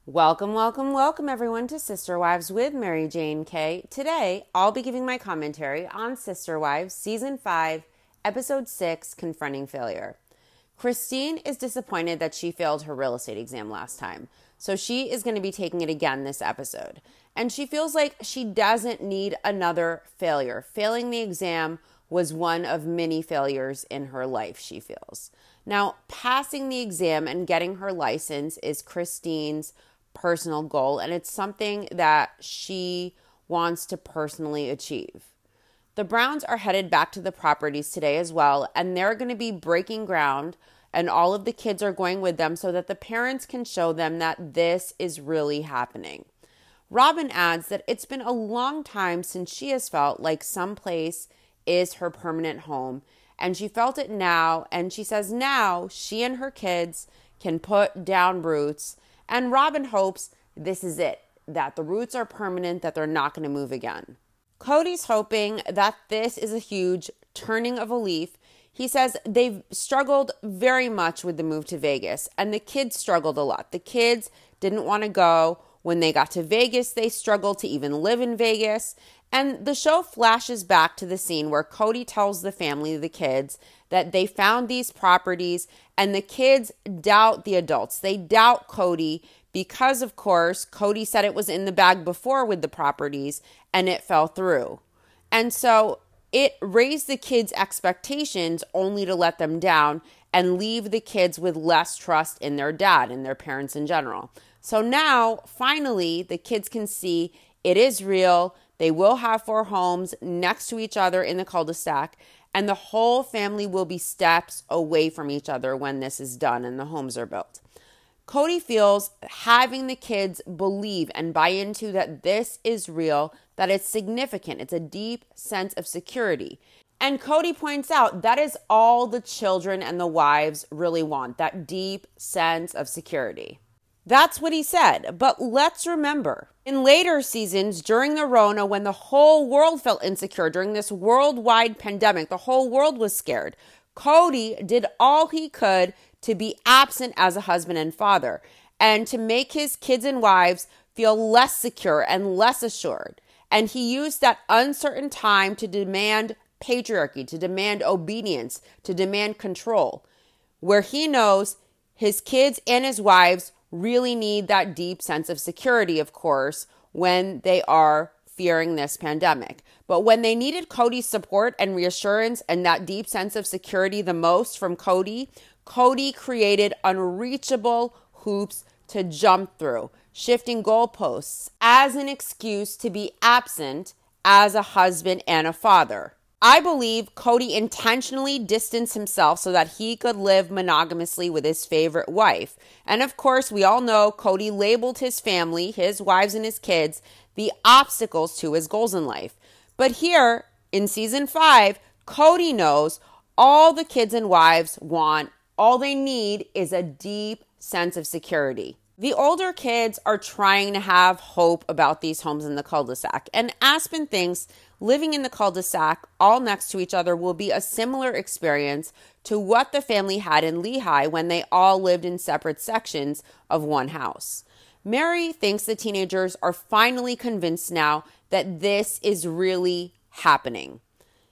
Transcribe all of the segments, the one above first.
Welcome, welcome, welcome everyone to Sister Wives with Mary Jane K. Today, I'll be giving my commentary on Sister Wives Season 5, Episode 6, Confronting Failure. Christine is disappointed that she failed her real estate exam last time, so she is going to be taking it again this episode. And she feels like she doesn't need another failure. Failing the exam was one of many failures in her life, she feels. Now, passing the exam and getting her license is Christine's personal goal, and it's something that she wants to personally achieve. The Browns are headed back to the properties today as well, and they're going to be breaking ground, and all of the kids are going with them so that the parents can show them that this is really happening. Robin adds that it's been a long time since she has felt like someplace is her permanent home, and she felt it now, and she says now she and her kids can put down roots. And Robin hopes this is it, that the roots are permanent, that they're not going to move again. Cody's hoping that this is a huge turning of a leaf. He says they've struggled very much with the move to Vegas, and the kids struggled a lot. The kids didn't want to go. When they got to Vegas, they struggled to even live in Vegas. And the show flashes back to the scene where Cody tells the family, the kids, that they found these properties, and the kids doubt the adults. They doubt Cody because, of course, Cody said it was in the bag before with the properties and it fell through. And so it raised the kids' expectations only to let them down and leave the kids with less trust in their dad and their parents in general. So now, finally, the kids can see it is real. They will have 4 homes next to each other in the cul-de-sac, and the whole family will be steps away from each other when this is done and the homes are built. Cody feels having the kids believe and buy into that this is real, that it's significant. It's a deep sense of security. And Cody points out that is all the children and the wives really want, that deep sense of security. That's what he said. But let's remember, in later seasons during the Rona, when the whole world felt insecure, during this worldwide pandemic, the whole world was scared. Cody did all he could to be absent as a husband and father and to make his kids and wives feel less secure and less assured. And he used that uncertain time to demand patriarchy, to demand obedience, to demand control, where he knows his kids and his wives really need that deep sense of security, of course, when they are fearing this pandemic. But when they needed Cody's support and reassurance and that deep sense of security the most from Cody, Cody created unreachable hoops to jump through, shifting goalposts as an excuse to be absent as a husband and a father. I believe Cody intentionally distanced himself so that he could live monogamously with his favorite wife. And of course, we all know Cody labeled his family, his wives and his kids, the obstacles to his goals in life. But here in season 5, Cody knows all the kids and wives want, all they need is a deep sense of security. The older kids are trying to have hope about these homes in the cul-de-sac. And Aspen thinks living in the cul-de-sac all next to each other will be a similar experience to what the family had in Lehigh when they all lived in separate sections of one house. Mary thinks the teenagers are finally convinced now that this is really happening.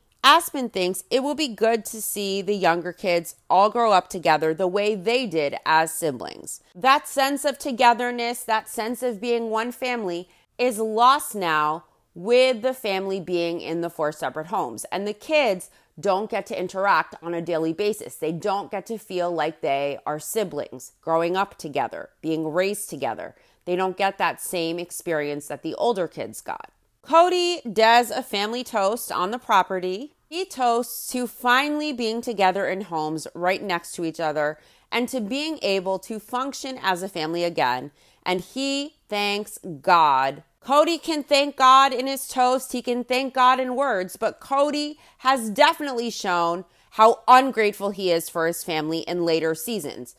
Aspen thinks it will be good to see the younger kids all grow up together the way they did as siblings. That sense of togetherness, that sense of being one family is lost now with the family being in the 4 separate homes. And the kids don't get to interact on a daily basis. They don't get to feel like they are siblings, growing up together, being raised together. They don't get that same experience that the older kids got. Cody does a family toast on the property. He toasts to finally being together in homes right next to each other and to being able to function as a family again. And he thanks God. Cody can thank God in his toast. He can thank God in words. But Cody has definitely shown how ungrateful he is for his family in later seasons.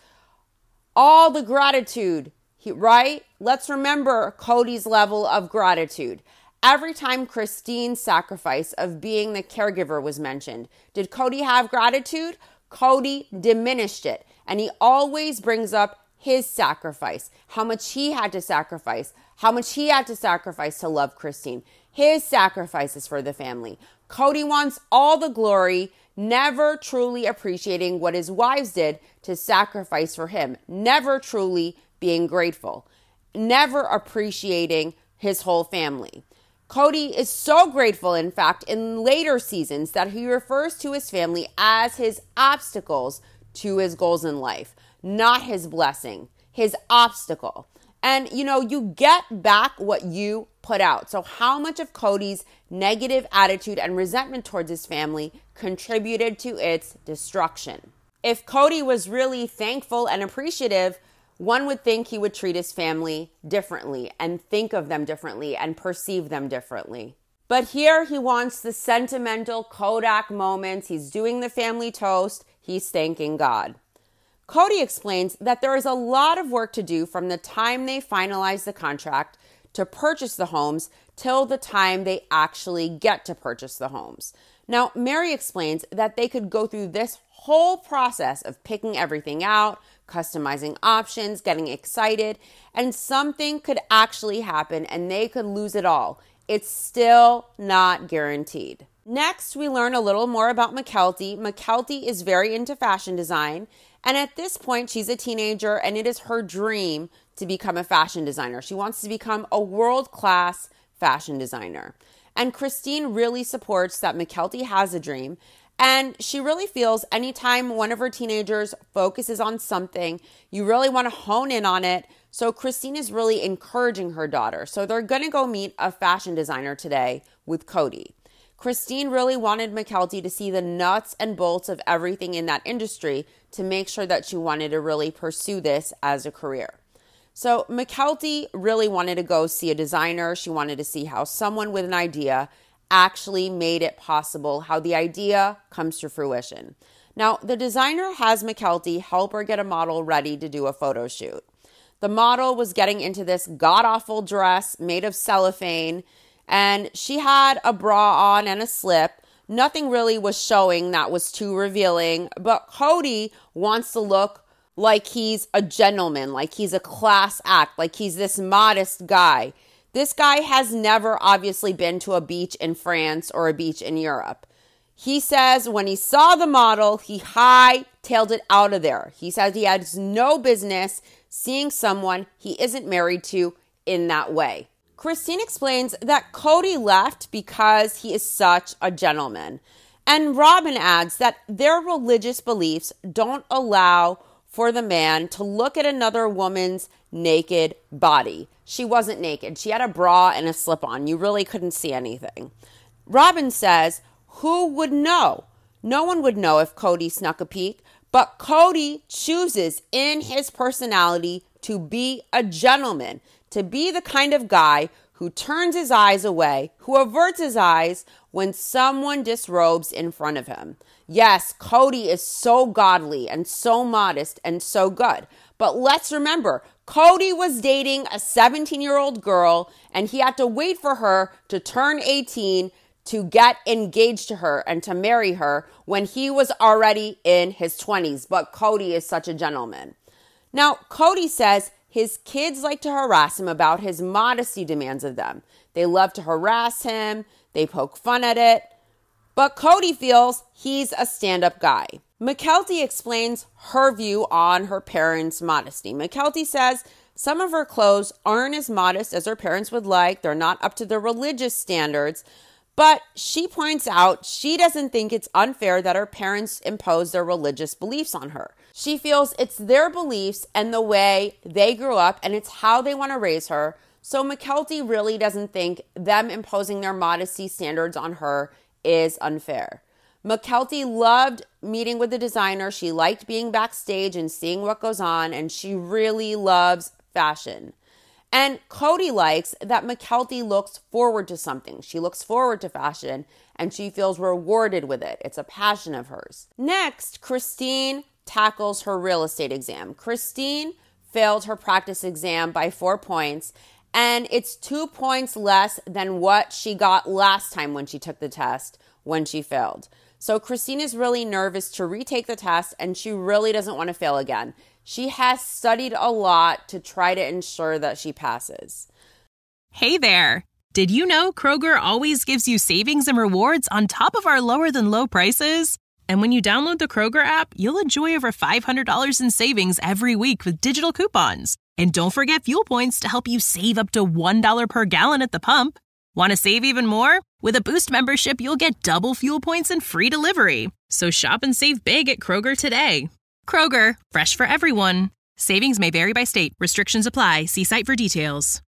All the gratitude, right? Let's remember Cody's level of gratitude. Every time Christine's sacrifice of being the caregiver was mentioned, did Cody have gratitude? Cody diminished it. And he always brings up his sacrifice, how much he had to sacrifice, to love Christine, his sacrifices for the family. Kody wants all the glory, never truly appreciating what his wives did to sacrifice for him, never truly being grateful, never appreciating his whole family. Kody is so grateful, in fact, in later seasons that he refers to his family as his obstacles to his goals in life, not his blessing, his obstacle. And, you get back what you put out. So how much of Kody's negative attitude and resentment towards his family contributed to its destruction? If Kody was really thankful and appreciative, one would think he would treat his family differently and think of them differently and perceive them differently. But here he wants the sentimental Kodak moments. He's doing the family toast. He's thanking God. Kody explains that there is a lot of work to do from the time they finalize the contract to purchase the homes till the time they actually get to purchase the homes. Now, Meri explains that they could go through this whole process of picking everything out, customizing options, getting excited, and something could actually happen and they could lose it all. It's still not guaranteed. Next, we learn a little more about Mykelti. Mykelti is very into fashion design, and at this point, she's a teenager, and it is her dream to become a fashion designer. She wants to become a world-class fashion designer. And Christine really supports that Mykelti has a dream, and she really feels anytime one of her teenagers focuses on something, you really want to hone in on it. So Christine is really encouraging her daughter. So they're going to go meet a fashion designer today with Kody. Christine really wanted Mykelti to see the nuts and bolts of everything in that industry to make sure that she wanted to really pursue this as a career. So Mykelti really wanted to go see a designer. She wanted to see how someone with an idea actually made it possible, how the idea comes to fruition. Now, the designer has Mykelti help her get a model ready to do a photo shoot. The model was getting into this god-awful dress made of cellophane, and she had a bra on and a slip. Nothing really was showing that was too revealing, but Kody wants to look like he's a gentleman, like he's a class act, like he's this modest guy. This guy has never obviously been to a beach in France or a beach in Europe. He says when he saw the model, he hightailed it out of there. He says he has no business seeing someone he isn't married to in that way. Christine explains that Kody left because he is such a gentleman. And Robyn adds that their religious beliefs don't allow for the man to look at another woman's naked body. She wasn't naked. She had a bra and a slip-on. You really couldn't see anything. Robyn says, who would know? No one would know if Kody snuck a peek, but Kody chooses in his personality to be a gentleman, to be the kind of guy who turns his eyes away, who averts his eyes when someone disrobes in front of him. Yes, Kody is so godly and so modest and so good. But let's remember, Kody was dating a 17-year-old girl, and he had to wait for her to turn 18 to get engaged to her and to marry her when he was already in his 20s. But Kody is such a gentleman. Now, Kody says his kids like to harass him about his modesty demands of them. They love to harass him. They poke fun at it. But Kody feels he's a stand-up guy. Mykelti explains her view on her parents' modesty. Mykelti says some of her clothes aren't as modest as her parents would like. They're not up to their religious standards. But she points out she doesn't think it's unfair that her parents impose their religious beliefs on her. She feels it's their beliefs and the way they grew up, and it's how they want to raise her. So Mykelti really doesn't think them imposing their modesty standards on her is unfair. Mykelti loved meeting with the designer. She liked being backstage and seeing what goes on, and she really loves fashion. And Kody likes that Mykelti looks forward to something. She looks forward to fashion, and she feels rewarded with it. It's a passion of hers. Next, Christine tackles her real estate exam. Christine failed her practice exam by 4 points, and it's 2 points less than what she got last time when she took the test when she failed. So Christine is really nervous to retake the test, and she really doesn't want to fail again. She has studied a lot to try to ensure that she passes. Hey there! Did you know Kroger always gives you savings and rewards on top of our lower-than-low prices? And when you download the Kroger app, you'll enjoy over $500 in savings every week with digital coupons. And don't forget fuel points to help you save up to $1 per gallon at the pump. Want to save even more? With a Boost membership, you'll get double fuel points and free delivery. So shop and save big at Kroger today. Kroger, fresh for everyone. Savings may vary by state. Restrictions apply. See site for details.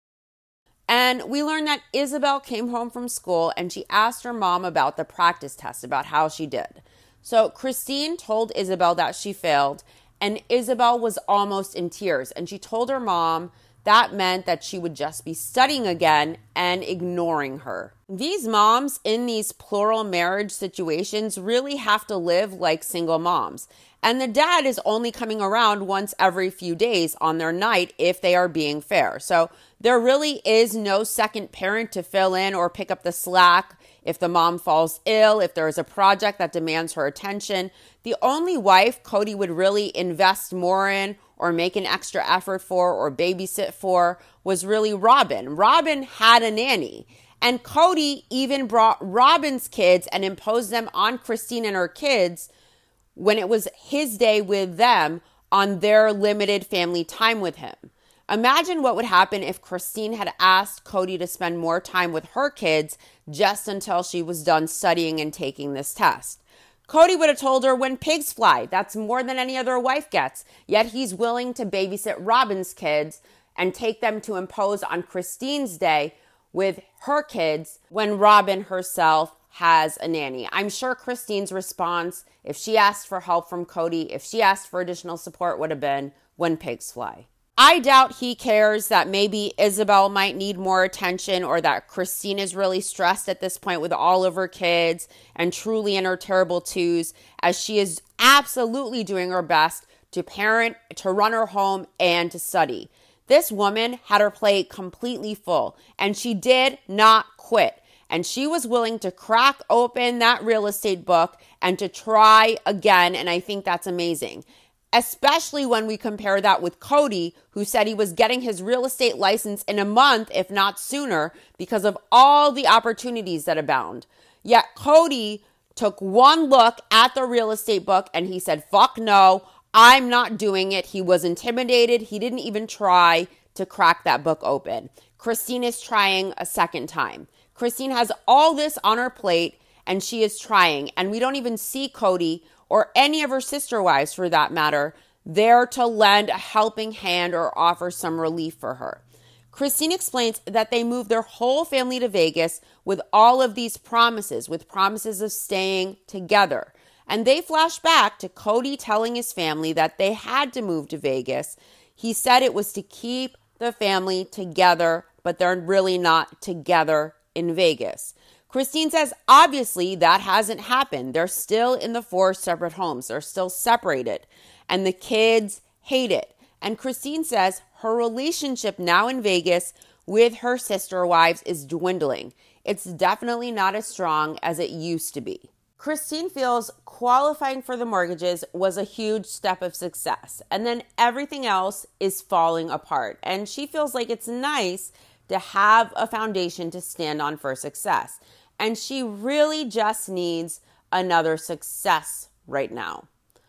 And we learned that Isabel came home from school and she asked her mom about the practice test, about how she did. So Christine told Isabel that she failed, and Isabel was almost in tears. And she told her mom that meant that she would just be studying again and ignoring her. These moms in these plural marriage situations really have to live like single moms. And the dad is only coming around once every few days on their night if they are being fair. So there really is no second parent to fill in or pick up the slack if the mom falls ill, if there is a project that demands her attention. The only wife Cody would really invest more in or make an extra effort for or babysit for was really Robin. Robin had a nanny. And Cody even brought Robin's kids and imposed them on Christine and her kids when it was his day with them on their limited family time with him. Imagine what would happen if Christine had asked Cody to spend more time with her kids just until she was done studying and taking this test. Cody would have told her when pigs fly, that's more than any other wife gets, yet he's willing to babysit Robin's kids and take them to impose on Christine's day with her kids when Robin herself has a nanny. I'm sure Christine's response, if she asked for help from Cody, if she asked for additional support, would have been when pigs fly. I doubt he cares that maybe Isabel might need more attention or that Christine is really stressed at this point with all of her kids and truly in her terrible twos, as she is absolutely doing her best to parent, to run her home, and to study. This woman had her plate completely full, and she did not quit. And she was willing to crack open that real estate book and to try again, and I think that's amazing. Especially when we compare that with Cody, who said he was getting his real estate license in a month, if not sooner, because of all the opportunities that abound. Yet Cody took one look at the real estate book and he said, fuck no, I'm not doing it. He was intimidated. He didn't even try to crack that book open. Christine is trying a second time. Christine has all this on her plate and she is trying. And we don't even see Cody or any of her sister wives, for that matter, there to lend a helping hand or offer some relief for her. Christine explains that they moved their whole family to Vegas with all of these promises, with promises of staying together. And they flash back to Cody telling his family that they had to move to Vegas. He said it was to keep the family together, but they're really not together in Vegas. Christine says, obviously, that hasn't happened. They're still in the 4 separate homes. They're still separated. And the kids hate it. And Christine says her relationship now in Vegas with her sister wives is dwindling. It's definitely not as strong as it used to be. Christine feels qualifying for the mortgages was a huge step of success. And then everything else is falling apart. And she feels like it's nice to have a foundation to stand on for success. And she really just needs another success right now.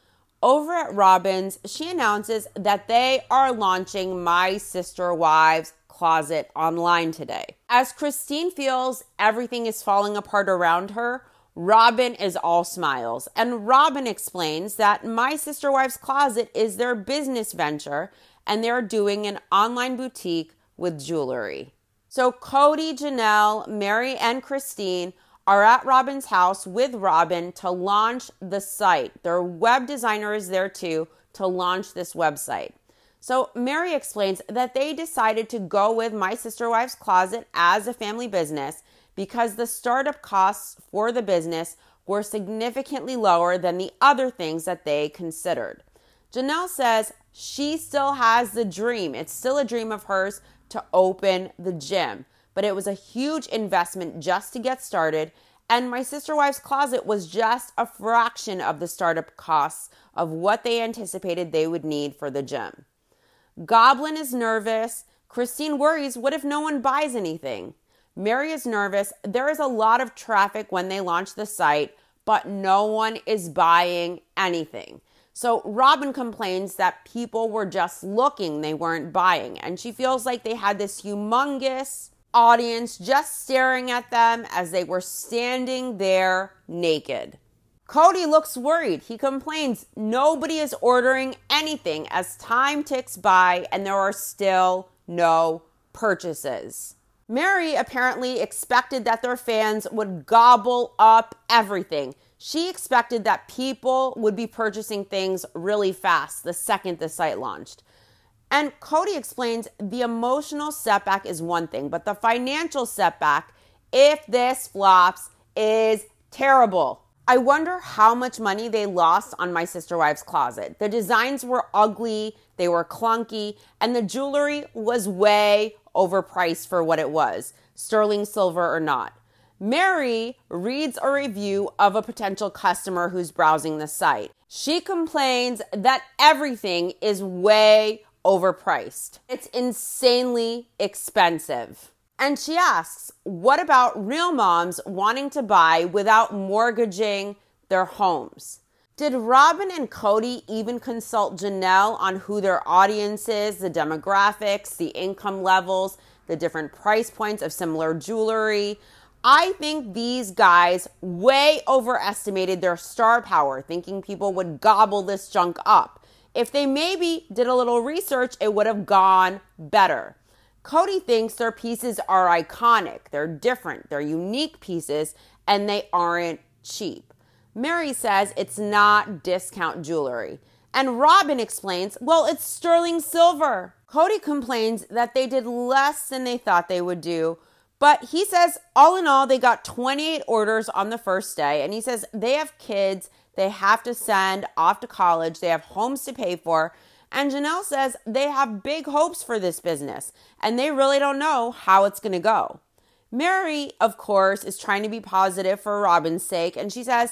Over at Robin's, she announces that they are launching My Sister Wives Closet online today. As Christine feels everything is falling apart around her, Robin is all smiles. And Robin explains that My Sister Wives Closet is their business venture and they're doing an online boutique with jewelry. So Cody, Janelle, Mary, and Christine are at Robin's house with Robin to launch the site. Their web designer is there too to launch this website. So Mary explains that they decided to go with My Sister Wives Closet as a family business because the startup costs for the business were significantly lower than the other things that they considered. Janelle says she still has the dream. It's still a dream of hers to open the gym, but it was a huge investment just to get started. And My Sister Wives Closet was just a fraction of the startup costs of what they anticipated they would need for the gym. Goblin is nervous. Christine worries, what if no one buys anything? Mary is nervous. There is a lot of traffic when they launch the site, but no one is buying anything. So Robin complains that people were just looking, they weren't buying. And she feels like they had this humongous audience just staring at them as they were standing there naked. Cody looks worried. He complains nobody is ordering anything as time ticks by and there are still no purchases. Mary apparently expected that their fans would gobble up everything. She expected that people would be purchasing things really fast the second the site launched. And Cody explains the emotional setback is one thing, but the financial setback, if this flops, is terrible. I wonder how much money they lost on My Sister Wives Closet. The designs were ugly, they were clunky, and the jewelry was way overpriced for what it was, sterling silver or not. Mary reads a review of a potential customer who's browsing the site. She complains that everything is way overpriced. It's insanely expensive. And she asks, what about real moms wanting to buy without mortgaging their homes? Did Robin and Cody even consult Janelle on who their audience is, the demographics, the income levels, the different price points of similar jewelry? I think these guys way overestimated their star power, thinking people would gobble this junk up. If they maybe did a little research, it would have gone better. Cody thinks their pieces are iconic, they're different, they're unique pieces, and they aren't cheap. Mary says it's not discount jewelry. And Robin explains, well, it's sterling silver. Cody complains that they did less than they thought they would do, but he says all in all, they got 28 orders on the first day, and he says they have kids they have to send off to college, they have homes to pay for, and Janelle says they have big hopes for this business, and they really don't know how it's going to go. Mary, of course, is trying to be positive for Robin's sake, and she says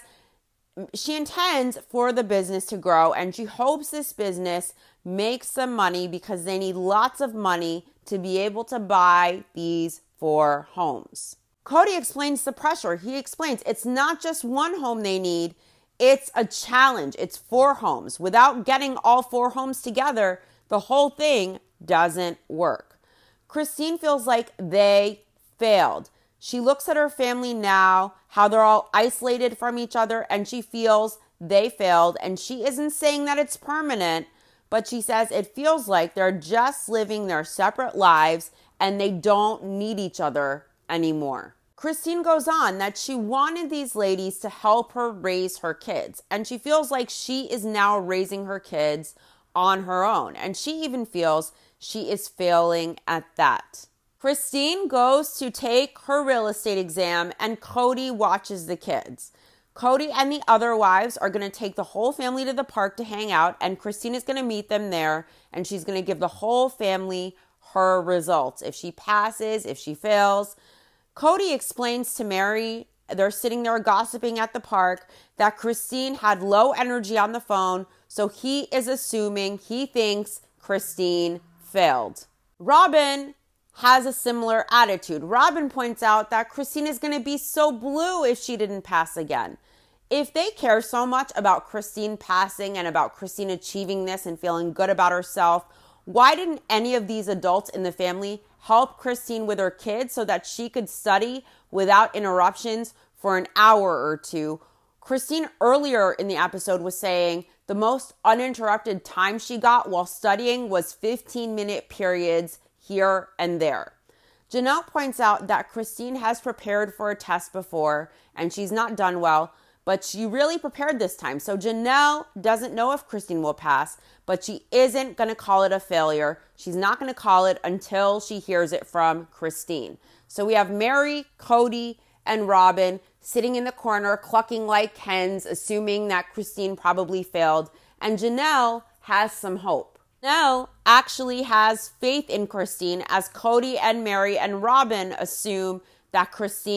she intends for the business to grow, and she hopes this business makes some money because they need lots of money to be able to buy these 4 homes. Cody explains the pressure. He explains it's not just one home they need, it's a challenge. It's 4 homes. Without getting all 4 homes together, the whole thing doesn't work. Christine feels like they failed. She looks at her family now, how they're all isolated from each other, and she feels they failed. And she isn't saying that it's permanent, but she says it feels like they're just living their separate lives and they don't need each other anymore. Christine goes on that she wanted these ladies to help her raise her kids, and she feels like she is now raising her kids on her own, and she even feels she is failing at that. Christine goes to take her real estate exam, and Cody watches the kids. Cody and the other wives are going to take the whole family to the park to hang out, and Christine is going to meet them there, and she's going to give the whole family her results. If she passes, if she fails. Cody explains to Mary, they're sitting there gossiping at the park, that Christine had low energy on the phone, so he is assuming, he thinks Christine failed. Robin has a similar attitude. Robin points out that Christine is going to be so blue if she didn't pass again. If they care so much about Christine passing and about Christine achieving this and feeling good about herself, why didn't any of these adults in the family help Christine with her kids so that she could study without interruptions for an hour or 2? Christine earlier in the episode was saying the most uninterrupted time she got while studying was 15-minute periods here and there. Janelle points out that Christine has prepared for a test before and she's not done well, but she really prepared this time. So Janelle doesn't know if Christine will pass, but she isn't going to call it a failure. She's not going to call it until she hears it from Christine. So we have Mary, Cody, and Robin sitting in the corner, clucking like hens, assuming that Christine probably failed. And Janelle has some hope. Janelle actually has faith in Christine as Cody and Mary and Robin assume that Christine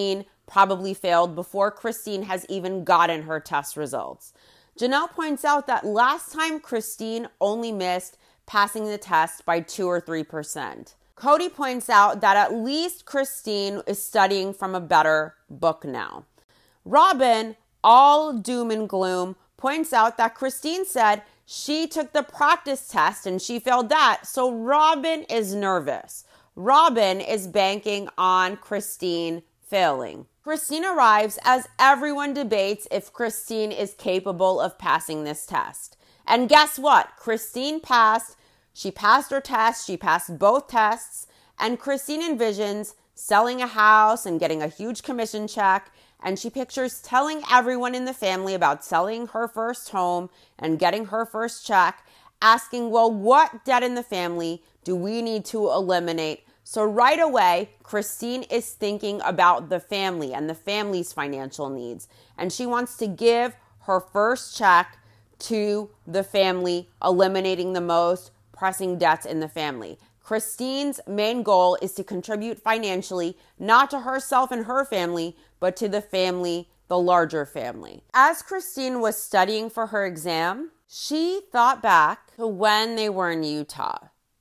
probably failed before Christine has even gotten her test results. Janelle points out that last time Christine only missed passing the test by 2 or 3%. Cody points out that at least Christine is studying from a better book now. Robin, all doom and gloom, points out that Christine said she took the practice test and she failed that, so Robin is nervous. Robin is banking on Christine failing. Christine arrives as everyone debates if Christine is capable of passing this test. And guess what? Christine passed. She passed her test. She passed both tests. And Christine envisions selling a house and getting a huge commission check. And she pictures telling everyone in the family about selling her first home and getting her first check, asking, well, what debt in the family do we need to eliminate? So right away, Christine is thinking about the family and the family's financial needs. And she wants to give her first check to the family, eliminating the most pressing debts in the family. Christine's main goal is to contribute financially, not to herself and her family, but to the family, the larger family. As Christine was studying for her exam, she thought back to when they were in Utah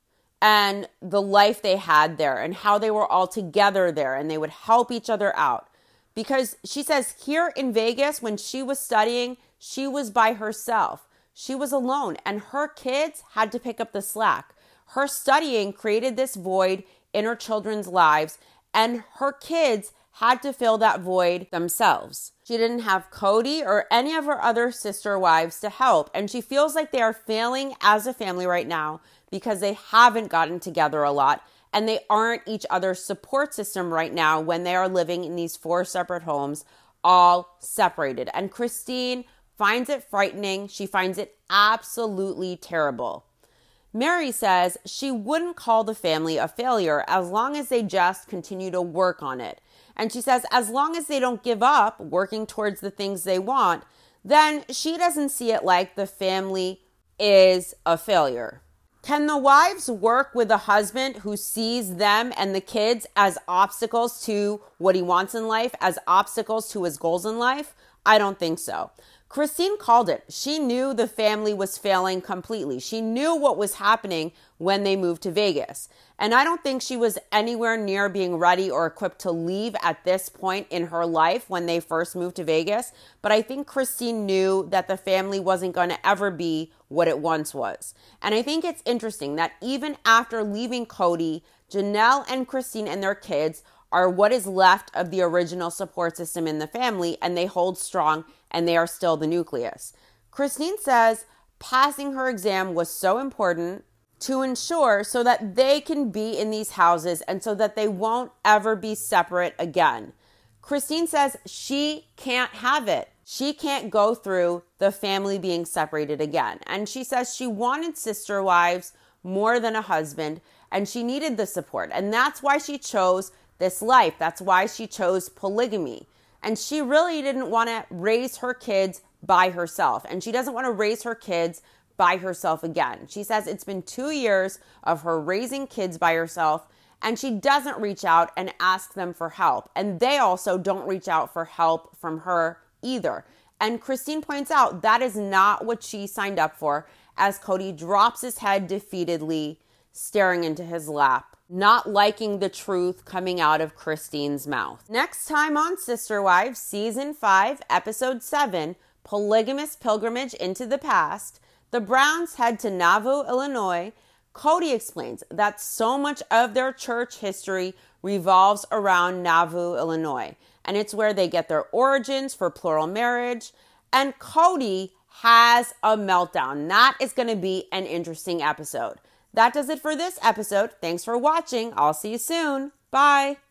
and the life they had there and how they were all together there and they would help each other out. Because she says here in Vegas, when she was studying, she was by herself. She was alone and her kids had to pick up the slack. Her studying created this void in her children's lives and her kids had to fill that void themselves. She didn't have Cody or any of her other sister wives to help. And she feels like they are failing as a family right now because they haven't gotten together a lot and they aren't each other's support system right now when they are living in these 4 separate homes, all separated. And Christine finds it frightening. She finds it absolutely terrible. Mary says she wouldn't call the family a failure as long as they just continue to work on it. And she says as long as they don't give up working towards the things they want, then she doesn't see it like the family is a failure. Can the wives work with a husband who sees them and the kids as obstacles to what he wants in life, as obstacles to his goals in life? I don't think so. Christine called it. She knew the family was failing completely. She knew what was happening when they moved to Vegas. And I don't think she was anywhere near being ready or equipped to leave at this point in her life when they first moved to Vegas. But I think Christine knew that the family wasn't going to ever be what it once was. And I think it's interesting that even after leaving Cody, Janelle and Christine and their kids are what is left of the original support system in the family, and they hold strong and they are still the nucleus. Christine says passing her exam was so important to ensure so that they can be in these houses and so that they won't ever be separate again. Christine says she can't have it. She can't go through the family being separated again. And she says she wanted sister wives more than a husband, and she needed the support. And that's why she chose this life. That's why she chose polygamy. And she really didn't want to raise her kids by herself. And she doesn't want to raise her kids by herself again. She says it's been 2 years of her raising kids by herself, and she doesn't reach out and ask them for help. And they also don't reach out for help from her either. And Christine points out that is not what she signed up for, as Cody drops his head defeatedly, staring into his lap, not liking the truth coming out of Christine's mouth. Next time on Sister Wives, Season 5, Episode 7, Polygamous Pilgrimage into the Past, the Browns head to Nauvoo, Illinois. Cody explains that so much of their church history revolves around Nauvoo, Illinois, and it's where they get their origins for plural marriage. And Cody has a meltdown. That is going to be an interesting episode. That does it for this episode. Thanks for watching. I'll see you soon. Bye.